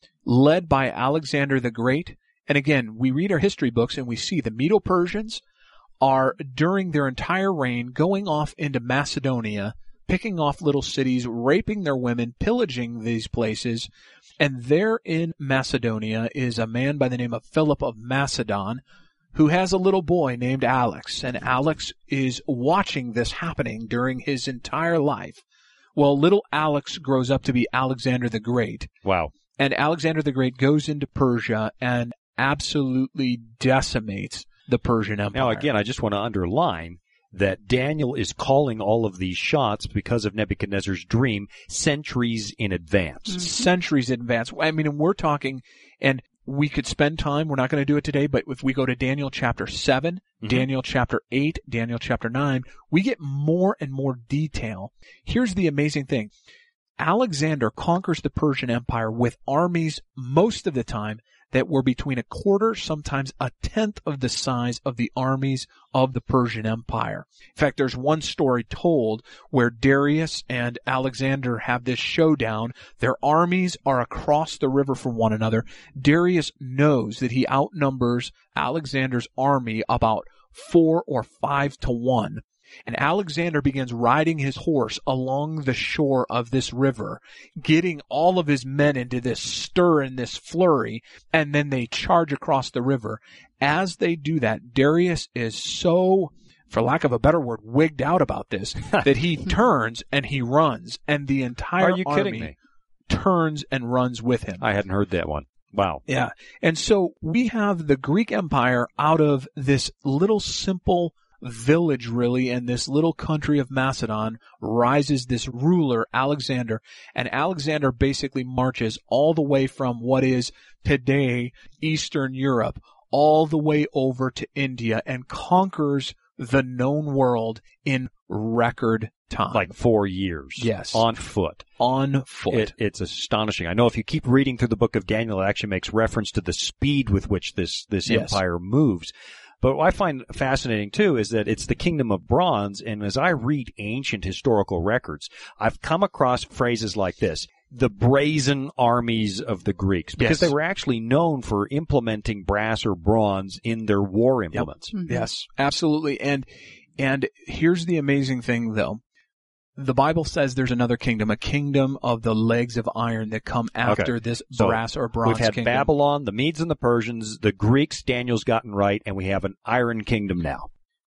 led by Alexander the Great. And again, we read our history books and we see the Medo-Persians are, during their entire reign, going off into Macedonia, picking off little cities, raping their women, pillaging these places. And there in Macedonia is a man by the name of Philip of Macedon, who has a little boy named Alex. And Alex is watching this happening during his entire life. Well, little Alex grows up to be Alexander the Great. Wow. And Alexander the Great goes into Persia and absolutely decimates the Persian Empire. Now, again, I just want to underline that Daniel is calling all of these shots because of Nebuchadnezzar's dream centuries in advance. Mm-hmm. Centuries in advance. I mean, and we're talking, and we could spend time, we're not going to do it today, but if we go to Daniel chapter seven, Mhm. Daniel chapter eight, Daniel chapter nine, we get more and more detail. Here's the amazing thing. Alexander conquers the Persian Empire with armies most of the time that were between a quarter, sometimes a tenth of the size of the armies of the Persian Empire. In fact, there's one story told where Darius and Alexander have this showdown. Their armies are across the river from one another. Darius knows that he outnumbers Alexander's army about four or five to one. And Alexander begins riding his horse along the shore of this river, getting all of his men into this stir and this flurry, and then they charge across the river. As they do that, Darius is so, for lack of a better word, wigged out about this, that he turns and he runs, and the entire Are you kidding army me? turns and runs with him. I hadn't heard that one. Wow. Yeah. And so we have the Greek Empire out of this little simple village, really, and this little country of Macedon rises this ruler, Alexander. And Alexander basically marches all the way from what is today Eastern Europe all the way over to India and conquers the known world in record time. Like four years. Yes. On foot. On foot. It, it's astonishing. I know if you keep reading through the book of Daniel, it actually makes reference to the speed with which this, this Yes. empire moves. But what I find fascinating, too, is that it's the kingdom of bronze, and as I read ancient historical records, I've come across phrases like this. the brazen armies of the Greeks, because Yes. they were actually known for implementing brass or bronze in their war implements. Mhm. Yes, absolutely. And, and here's the amazing thing though. The Bible says there's another kingdom, a kingdom of the legs of iron that come after Okay. this So brass or bronze We've had kingdom. Babylon, the Medes and the Persians, the Greeks, Daniel's gotten right, and we have an iron kingdom now.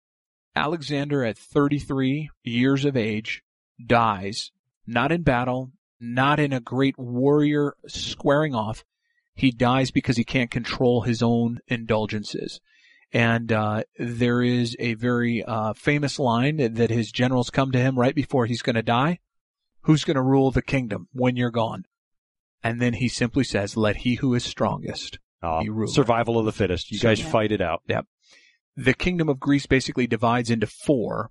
Alexander at thirty-three years of age dies, not in battle, not in a great warrior squaring off. He dies because he can't control his own indulgences. And uh there is a very uh famous line that his generals come to him right before he's going to die. Who's going to rule the kingdom when you're gone? And then he simply says, let he who is strongest Uh, be ruler. survival of the fittest. You guys Yeah. fight it out. Yep. The kingdom of Greece basically divides into four.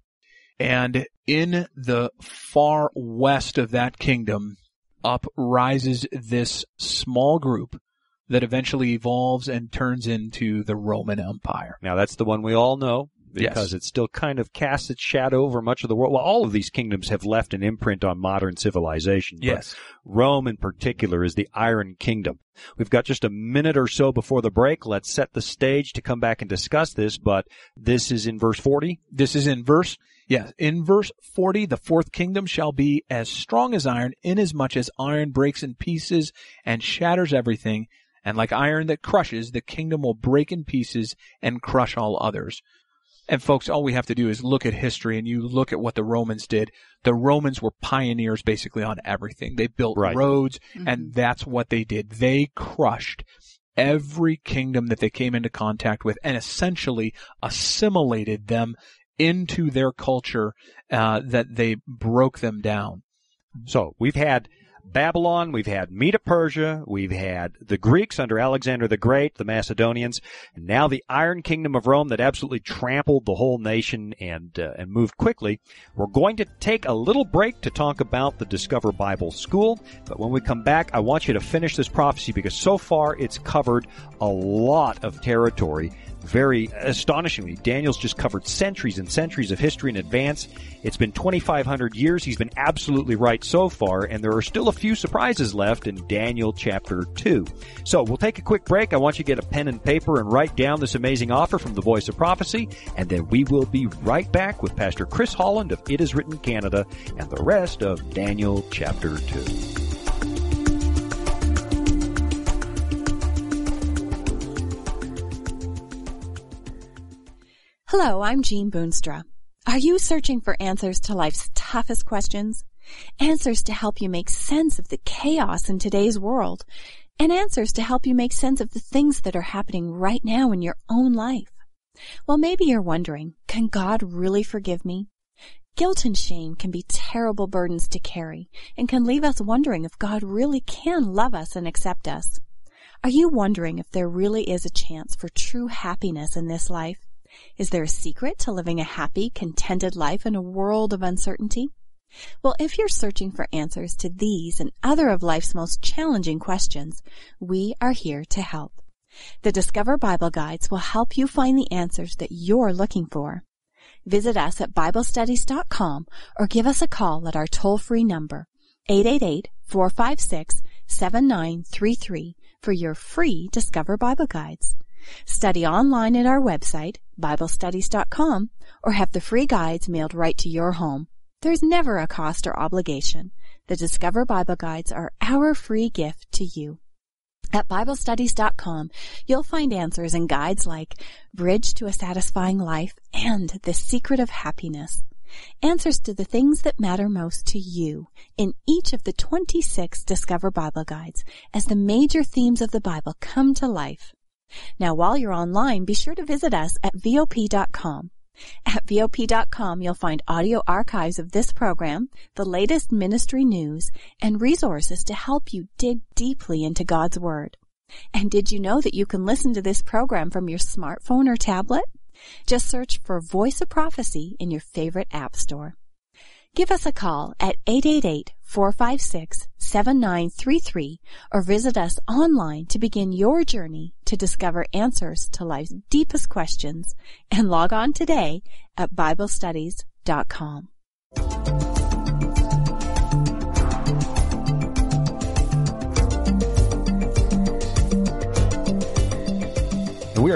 And in the far west of that kingdom, up rises this small group that eventually evolves and turns into the Roman Empire. Now, that's the one we all know, because Yes. it still kind of casts its shadow over much of the world. Well, all of these kingdoms have left an imprint on modern civilization. but Yes. Rome in particular is the Iron Kingdom. We've got just a minute or so before the break. Let's set the stage to come back and discuss this, but this is in verse forty. This is in verse, yes, in verse forty, the fourth kingdom shall be as strong as iron, inasmuch as iron breaks in pieces and shatters everything. And like iron that crushes, the kingdom will break in pieces and crush all others. And folks, all we have to do is look at history, and you look at what the Romans did. The Romans were pioneers basically on everything. They built Right. roads, Mhm. and that's what they did. They crushed every kingdom that they came into contact with and essentially assimilated them into their culture, uh, that they broke them down. So we've had Babylon, we've had Medo-Persia, we've had the Greeks under Alexander the Great, the Macedonians, and now the Iron Kingdom of Rome that absolutely trampled the whole nation and uh, and moved quickly. We're going to take a little break to talk about the Discover Bible School, but when we come back, I want you to finish this prophecy because so far it's covered a lot of territory. Very astonishingly, Daniel's just covered centuries and centuries of history in advance. It's been twenty-five hundred years. He's been absolutely right so far, and there are still a few surprises left in Daniel chapter two. So we'll take a quick break. I want you to get a pen and paper and write down this amazing offer from the Voice of Prophecy, and then we will be right back with Pastor Chris Holland of It Is Written Canada and the rest of Daniel chapter two. Hello, I'm Jean Boonstra. Are you searching for answers to life's toughest questions? Answers to help you make sense of the chaos in today's world, and answers to help you make sense of the things that are happening right now in your own life. Well, maybe you're wondering, can God really forgive me? Guilt and shame can be terrible burdens to carry and can leave us wondering if God really can love us and accept us. Are you wondering if there really is a chance for true happiness in this life? Is there a secret to living a happy, contented life in a world of uncertainty? Well, if you're searching for answers to these and other of life's most challenging questions, we are here to help. The Discover Bible Guides will help you find the answers that you're looking for. Visit us at Bible Studies dot com or give us a call at our toll-free number, eight eight eight, four five six, seven nine three three, for your free Discover Bible Guides. Study online at our website, Bible Studies dot com, or have the free guides mailed right to your home. There's never a cost or obligation. The Discover Bible Guides are our free gift to you. At Bible Studies dot com, you'll find answers and guides like Bridge to a Satisfying Life and The Secret of Happiness. Answers to the things that matter most to you in each of the twenty-six Discover Bible Guides as the major themes of the Bible come to life. Now, while you're online, be sure to visit us at V O P dot com. At V O P dot com, you'll find audio archives of this program, the latest ministry news, and resources to help you dig deeply into God's Word. And did you know that you can listen to this program from your smartphone or tablet? Just search for Voice of Prophecy in your favorite app store. Give us a call at eight eight eight, four five six, seven nine three three or visit us online to begin your journey to discover answers to life's deepest questions, and log on today at Bible Studies dot com.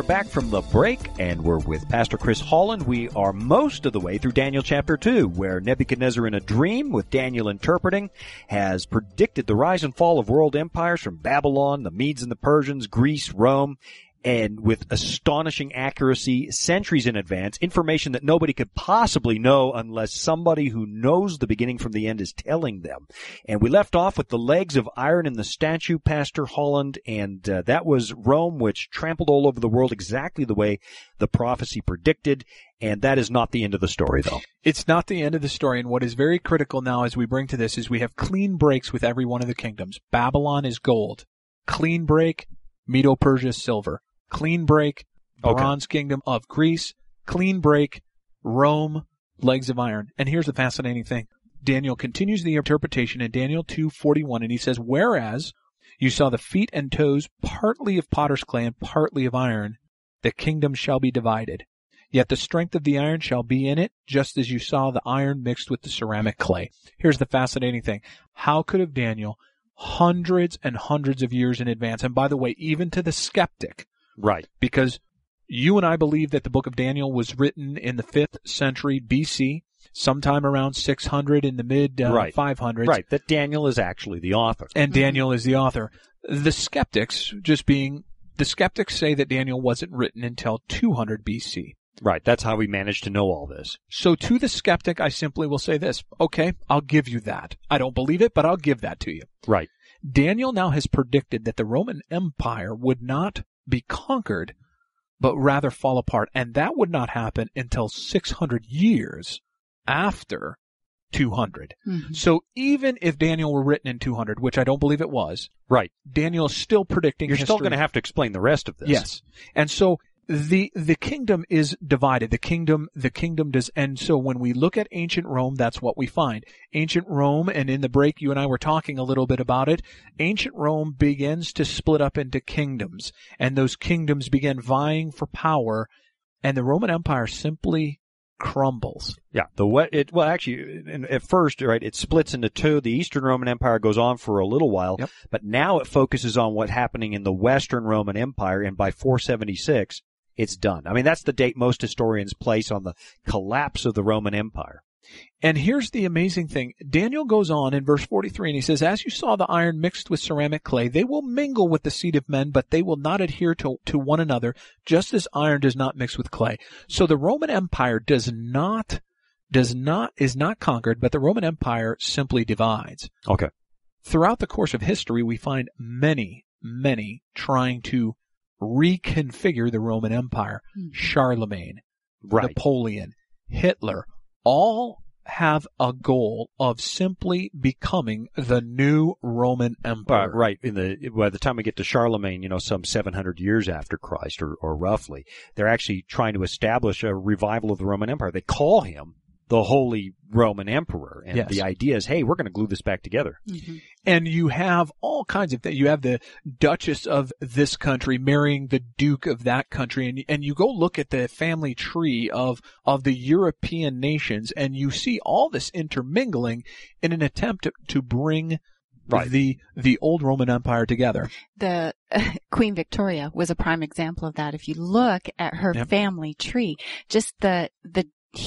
back from the break, and we're with Pastor Chris Holland. We are most of the way through Daniel chapter two, where Nebuchadnezzar in a dream, with Daniel interpreting, has predicted the rise and fall of world empires from Babylon, the Medes and the Persians, Greece, Rome, and with astonishing accuracy, centuries in advance, information that nobody could possibly know unless somebody who knows the beginning from the end is telling them. And we left off with the legs of iron in the statue, Pastor Holland, and uh, that was Rome, which trampled all over the world exactly the way the prophecy predicted. And that is not the end of the story, though. It's not the end of the story, and what is very critical now as we bring to this is we have clean breaks with every one of the kingdoms. Babylon is gold. Clean break, Medo-Persia silver. Clean break, Bronze okay. Kingdom of Greece. Clean break, Rome, legs of iron. And here's the fascinating thing. Daniel continues the interpretation in Daniel two forty-one, and he says, whereas you saw the feet and toes partly of potter's clay and partly of iron, the kingdom shall be divided. Yet the strength of the iron shall be in it, just as you saw the iron mixed with the ceramic clay. Here's the fascinating thing. How could have Daniel, hundreds and hundreds of years in advance, and by the way, even to the skeptic, right. Because you and I believe that the book of Daniel was written in the fifth century B C, sometime around six hundred in the mid uh, right. five hundreds. Right, that Daniel is actually the author. And Daniel is the author. The skeptics, just being, the skeptics say that Daniel wasn't written until two hundred B C. Right, that's how we managed to know all this. So to the skeptic, I simply will say this. Okay, I'll give you that. I don't believe it, but I'll give that to you. Right. Daniel now has predicted that the Roman Empire would not be conquered, but rather fall apart. And that would not happen until six hundred years after two hundred. Mm-hmm. So even if Daniel were written in two hundred, which I don't believe it was, right? Daniel is still predicting You're history. still going to have to explain the rest of this. Yes. And so the the kingdom is divided. The kingdom the kingdom does, and so when we look at ancient Rome, that's what we find. Ancient Rome, and in the break you and I were talking a little bit about it, ancient Rome begins to split up into kingdoms, and those kingdoms begin vying for power, and the Roman Empire simply crumbles. Yeah, the what it well actually at first, right, it splits into two. The Eastern Roman Empire goes on for a little while, yep. but now it focuses on what's happening in the Western Roman Empire, and by four seventy-six it's done. I mean, that's the date most historians place on the collapse of the Roman Empire. And here's the amazing thing. Daniel goes on in verse forty-three, and he says, as you saw the iron mixed with ceramic clay, they will mingle with the seed of men, but they will not adhere to, to one another, just as iron does not mix with clay. So the Roman Empire does not, does not, is not conquered, but the Roman Empire simply divides. Okay. Throughout the course of history, we find many, many trying to reconfigure the Roman Empire. Mm-hmm. Charlemagne, right. Napoleon, Hitler, all have a goal of simply becoming the new Roman Empire. Uh, right. In the by the time we get to Charlemagne, you know, some seven hundred years after Christ, or, or roughly, they're actually trying to establish a revival of the Roman Empire. They call him the Holy Roman Emperor, and yes. the idea is, hey, we're going to glue this back together. Mm-hmm. And you have all kinds of things. You have the Duchess of this country marrying the Duke of that country, and and you go look at the family tree of of the European nations, and you see all this intermingling in an attempt to, to bring right. the the old Roman Empire together. The uh, Queen Victoria was a prime example of that. If you look at her yep. family tree, just the the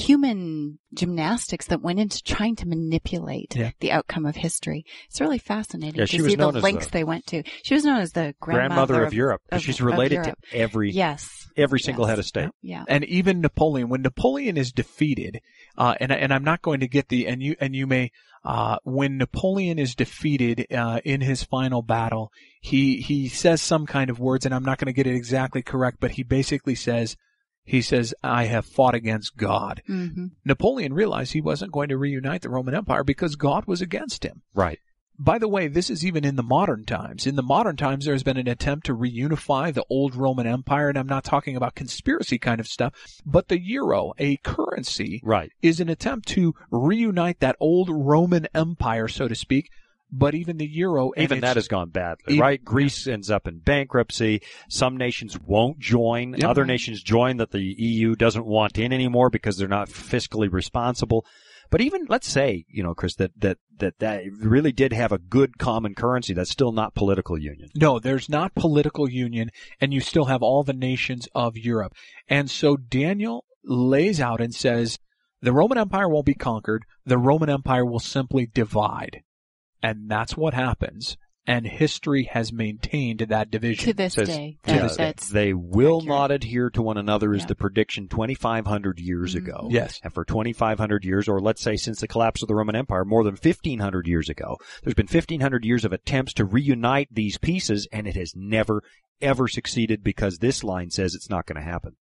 human gymnastics that went into trying to manipulate yeah. the outcome of history. It's really fascinating yeah, to see the lengths the, they went to. She was known as the grandmother, grandmother of, of Europe. Of, she's related to every yes. every single yes. head of state. Yeah. And even Napoleon, when Napoleon is defeated, uh, and and I'm not going to get the and you and you may uh, when Napoleon is defeated uh, in his final battle, he he says some kind of words, and I'm not going to get it exactly correct, but he basically says. He says, I have fought against God. Mm-hmm. Napoleon realized he wasn't going to reunite the Roman Empire because God was against him. Right. By the way, this is even in the modern times. In the modern times, there's been an attempt to reunify the old Roman Empire, and I'm not talking about conspiracy kind of stuff, but the euro, a currency, right. is an attempt to reunite that old Roman Empire, so to speak. But even the euro... Even that has gone badly, even, right? Greece ends up in bankruptcy. Some nations won't join. Yep. Other nations join that the E U doesn't want in anymore because they're not fiscally responsible. But even, let's say, you know, Chris, that, that, that, that really did have a good common currency. That's still not political union. No, there's not political union, and you still have all the nations of Europe. And so Daniel lays out and says, the Roman Empire won't be conquered. The Roman Empire will simply divide. And that's what happens. And history has maintained that division. To this Says, day. to That, this day. that's They will accurate. not adhere to one another is Yeah. the prediction twenty-five hundred years Mm-hmm. ago. Yes. And for twenty-five hundred years, or let's say since the collapse of the Roman Empire, more than fifteen hundred years ago, there's been fifteen hundred years of attempts to reunite these pieces, and it has never, ever succeeded because this line says it's not going to happen.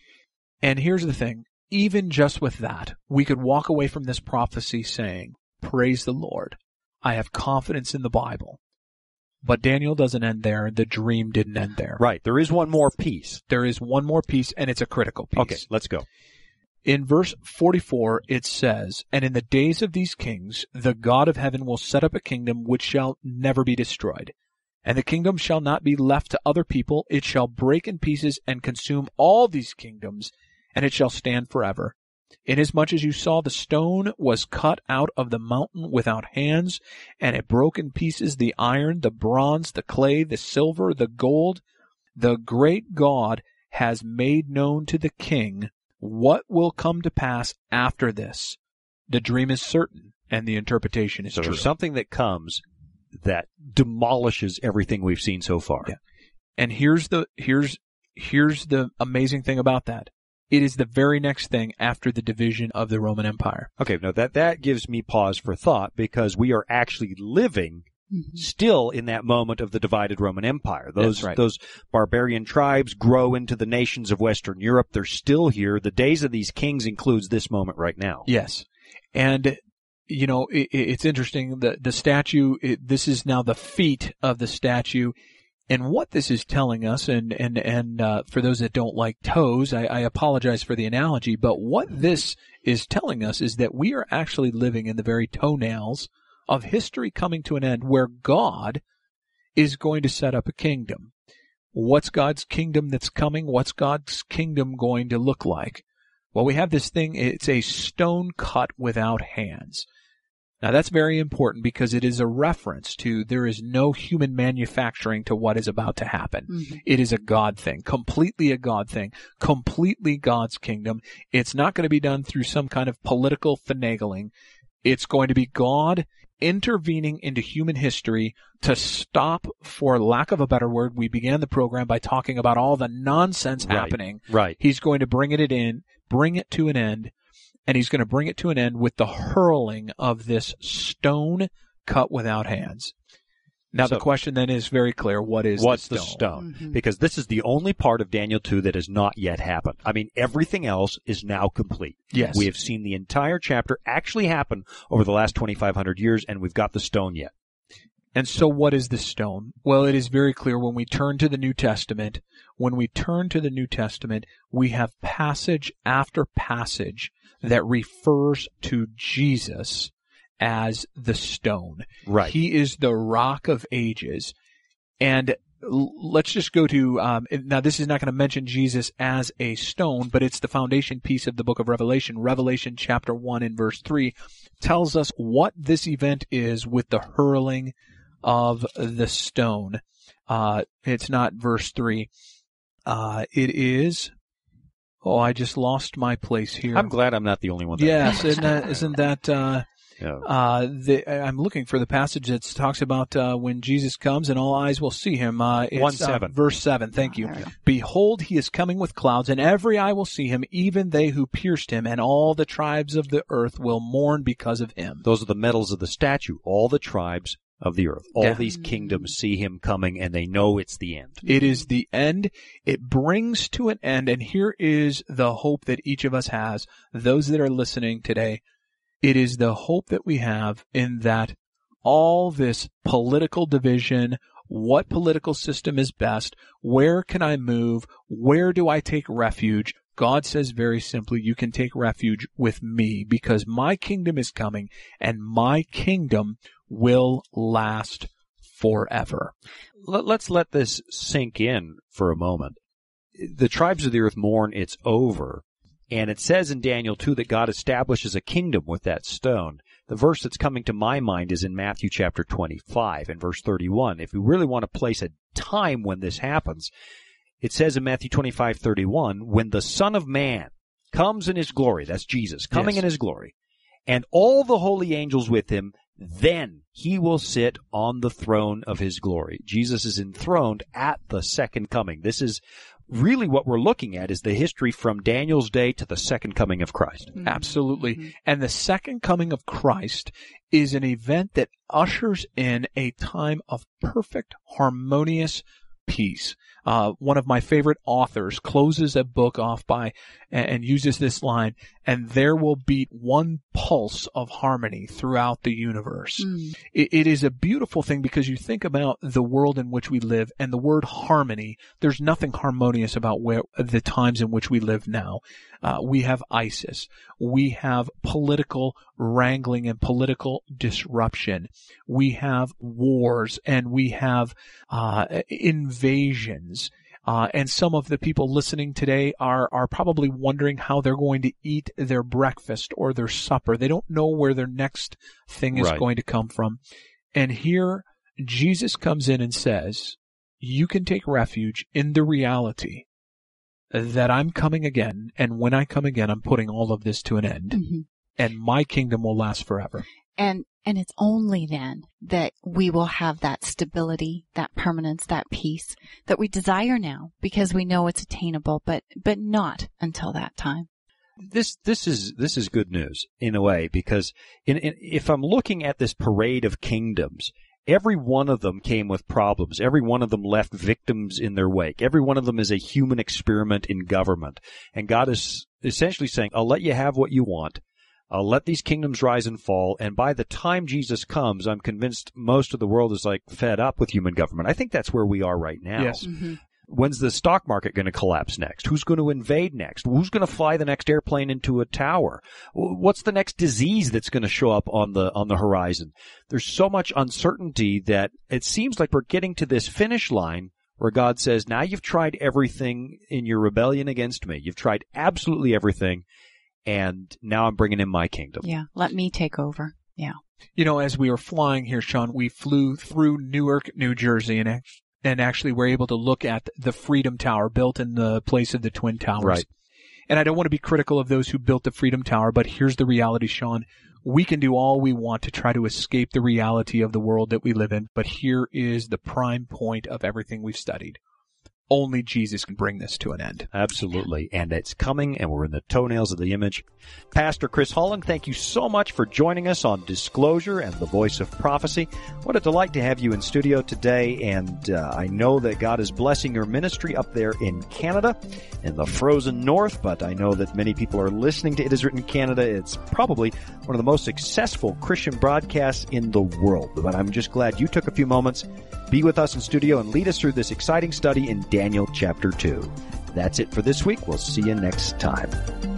And here's the thing. Even just with that, we could walk away from this prophecy saying, praise the Lord. I have confidence in the Bible. But Daniel doesn't end there. The dream didn't end there. Right. There is one more piece. There is one more piece, and it's a critical piece. Okay, let's go. In verse forty-four, it says, And in the days of these kings, the God of heaven will set up a kingdom which shall never be destroyed. And the kingdom shall not be left to other people. It shall break in pieces and consume all these kingdoms, and it shall stand forever. Inasmuch as you saw the stone was cut out of the mountain without hands, and it broke in pieces the iron, the bronze, the clay, the silver, the gold, the great God has made known to the king what will come to pass after this. The dream is certain, and the interpretation is So true. there's something that comes that demolishes everything we've seen so far. Yeah. And here's the here's here's the amazing thing about that. It is the very next thing after the division of the Roman Empire. Okay, now that, that gives me pause for thought because we are actually living Mm-hmm. still in that moment of the divided Roman Empire. Those, That's right. those barbarian tribes grow into the nations of Western Europe. They're still here. The days of these kings includes this moment right now. Yes. And, you know, it, it's interesting. The, the statue, it, this is now the feet of the statue. And what this is telling us, and, and, and, uh, for those that don't like toes, I, I apologize for the analogy, but what this is telling us is that we are actually living in the very toenails of history coming to an end where God is going to set up a kingdom. What's God's kingdom that's coming? What's God's kingdom going to look like? Well, we have this thing, it's a stone cut without hands. Now that's very important because it is a reference to there is no human manufacturing to what is about to happen. Mm-hmm. It is a God thing, completely a God thing, completely God's kingdom. It's not going to be done through some kind of political finagling. It's going to be God intervening into human history to stop, for lack of a better word, we began the program by talking about all the nonsense Right. happening. Right. He's going to bring it in, bring it to an end, and he's going to bring it to an end with the hurling of this stone cut without hands. Now So- the question then is very clear. What is What's the the stone? stone? Mhm. Because this is the only part of Daniel two that has not yet happened. I mean, everything else is now complete. Yes. We have seen the entire chapter actually happen over the last twenty-five hundred years, and we've got the stone yet. And so what is the stone? Well, it is very clear when we turn to the New Testament. When we turn to the New Testament, we have passage after passage that refers to Jesus as the stone. Right. He is the rock of ages. And l- let's just go to, um, now this is not going to mention Jesus as a stone, but it's the foundation piece of the book of Revelation. Revelation chapter one and verse three tells us what this event is with the hurling of the stone. Uh, it's not verse three. Uh, it is, oh, I just lost my place here. I'm glad I'm not the only one. That Yes, isn't that, isn't that, uh, Yeah. uh, the, I'm looking for the passage that talks about, uh, when Jesus comes and all eyes will see him. Uh, it's, One seven. Uh, verse seven. Thank you. There we go. Behold, he is coming with clouds, and every eye will see him, even they who pierced him, and all the tribes of the earth will mourn because of him. Those are the medals of the statue. All the tribes of the earth. All Yeah. these kingdoms see him coming, and they know it's the end. It is the end. It brings to an end, and here is the hope that each of us has, those that are listening today. It is the hope that we have in that all this political division, what political system is best, where can I move, where do I take refuge? God says very simply, you can take refuge with me because my kingdom is coming and my kingdom will last forever. Let- Let's let this sink in for a moment. The tribes of the earth mourn, it's over. And it says in Daniel two that God establishes a kingdom with that stone. The verse that's coming to my mind is in Matthew chapter twenty-five and verse thirty-one. If we really want to place a time when this happens, it says in Matthew twenty-five thirty-one, when the Son of Man comes in his glory, that's Jesus, coming Yes. in his glory, and all the holy angels with him, then he will sit on the throne of his glory. Jesus is enthroned at the second coming. This is really what we're looking at, is the history from Daniel's day to the second coming of Christ. Mm-hmm. Absolutely. Mm-hmm. And the second coming of Christ is an event that ushers in a time of perfect, harmonious peace. Uh, one of my favorite authors closes a book off by and, and uses this line, and there will beat one pulse of harmony throughout the universe. Mm. It, it is a beautiful thing because you think about the world in which we live and the word harmony. There's nothing harmonious about where the times in which we live now. Uh, we have ISIS. We have political wrangling and political disruption. We have wars and we have uh, invasions. Uh, and some of the people listening today are, are probably wondering how they're going to eat their breakfast or their supper. They don't know where their next thing is Right. going to come from. And here Jesus comes in and says, you can take refuge in the reality that I'm coming again, and when I come again, I'm putting all of this to an end, Mm-hmm. and my kingdom will last forever. And and it's only then that we will have that stability, that permanence, that peace that we desire now, because we know it's attainable, but but not until that time. This this is this is good news in a way, because in, in, if I'm looking at this parade of kingdoms, every one of them came with problems. Every one of them left victims in their wake. Every one of them is a human experiment in government. And God is essentially saying, I'll let you have what you want. I'll let these kingdoms rise and fall. And by the time Jesus comes, I'm convinced most of the world is like fed up with human government. I think that's where we are right now. Yes. Mm-hmm. When's the stock market going to collapse next? Who's going to invade next? Who's going to fly the next airplane into a tower? What's the next disease that's going to show up on the on the horizon? There's so much uncertainty that it seems like we're getting to this finish line where God says, now you've tried everything in your rebellion against me. You've tried absolutely everything, and now I'm bringing in my kingdom. Yeah, let me take over. Yeah. You know, as we were flying here, Sean, we flew through Newark, New Jersey, and actually, and actually were able to look at the Freedom Tower built in the place of the Twin Towers. Right. And I don't want to be critical of those who built the Freedom Tower, but here's the reality, Sean. We can do all we want to try to escape the reality of the world that we live in, but here is the prime point of everything we've studied. Only Jesus can bring this to an end. Absolutely. And it's coming, and we're in the toenails of the image. Pastor Chris Holland, thank you so much for joining us on Disclosure and the Voice of Prophecy. What a delight to have you in studio today, and uh, I know that God is blessing your ministry up there in Canada, in the frozen north, but I know that many people are listening to It Is Written Canada. It's probably one of the most successful Christian broadcasts in the world, but I'm just glad you took a few moments, be with us in studio, and lead us through this exciting study in Daniel chapter two. That's it for this week. We'll see you next time.